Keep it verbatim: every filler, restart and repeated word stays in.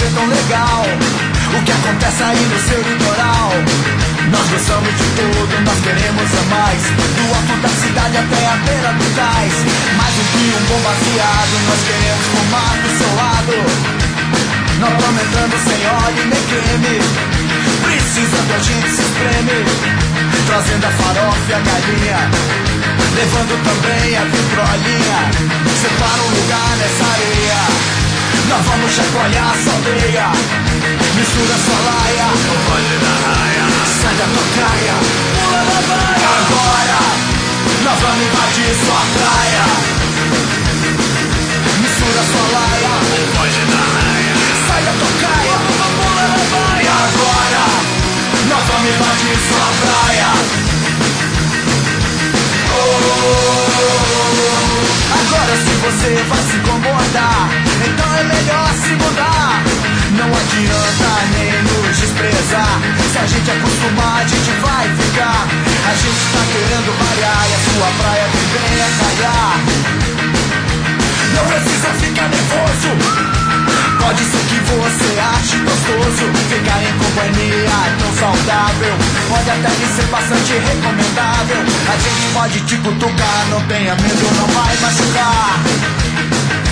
ver tão legal o que acontece aí no seu litoral. Nós gostamos de tudo, nós queremos a mais, do alto da cidade até a beira do cais. Mais um que um bom baseado, nós queremos fumar do seu lado. Não estamos entrando sem óleo nem creme, precisando a gente se espreme, trazendo a farofa e a galinha, levando também a vitrolinha. Separa um lugar nessa areia, nós vamos chacoalhar essa aldeia. Mistura sua laia, o pode da raia, sai da tocaia, pula na baia. Agora nós vamos invadir sua praia. Mistura sua laia, o pode da raia, sai da tocaia, pula na baia. Agora nós vamos invadir sua praia. Agora se você vai se incomodar, então é melhor se mudar. Não adianta nem nos desprezar, se a gente acostumar a gente vai ficar. A gente tá querendo variar e a sua praia também é calhar. Não precisa ficar nervoso, pode ser que você ache gostoso ficar em companhia tão saudável, pode até que ser bastante recomendável. A gente pode te cutucar, não tenha medo, não vai machucar.